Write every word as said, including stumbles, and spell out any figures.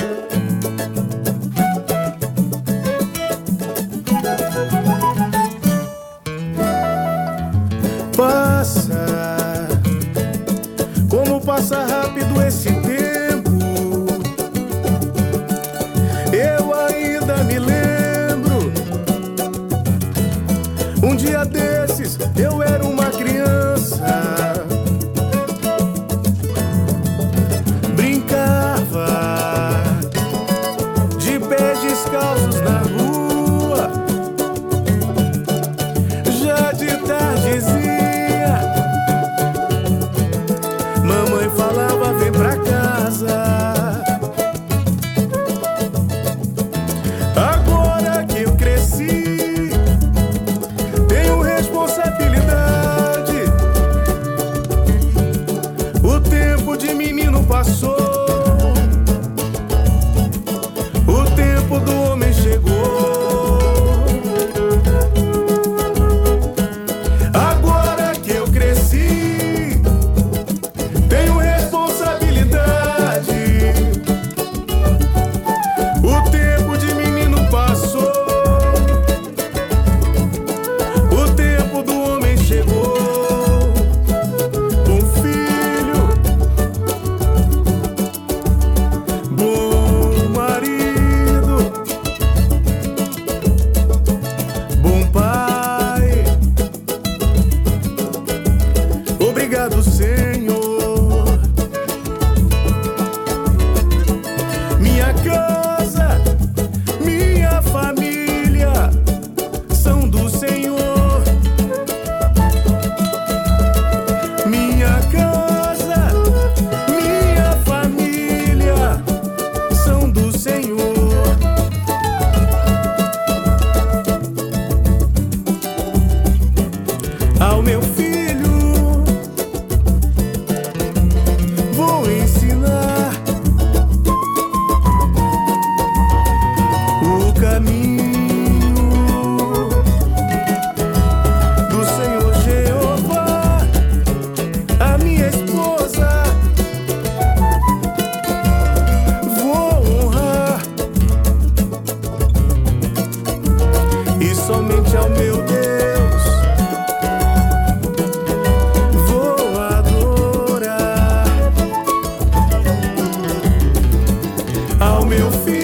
Passa, como passa rápido esse tempo. Eu ainda me lembro. Um dia desses eu era uma criança, brincava de pés descalços na rua. Já de tardezinha mamãe falava: vem pra casa. Agora que eu cresci, tenho responsabilidade. O tempo de menino passou, o tempo do homem chegou. Agora que eu cresci, tenho responsabilidade. O tempo de menino passou, o tempo do homem chegou. Bom filho, bom marido, bom pai. Obrigado, Senhor. Minha casa, minha família são do Senhor. Minha casa, minha família são do Senhor. Ao meu filho vou ensinar o caminho do Senhor Jeová. A minha esposa vou honrar, e somente ao meu Deus vou adorar. Ao meu filho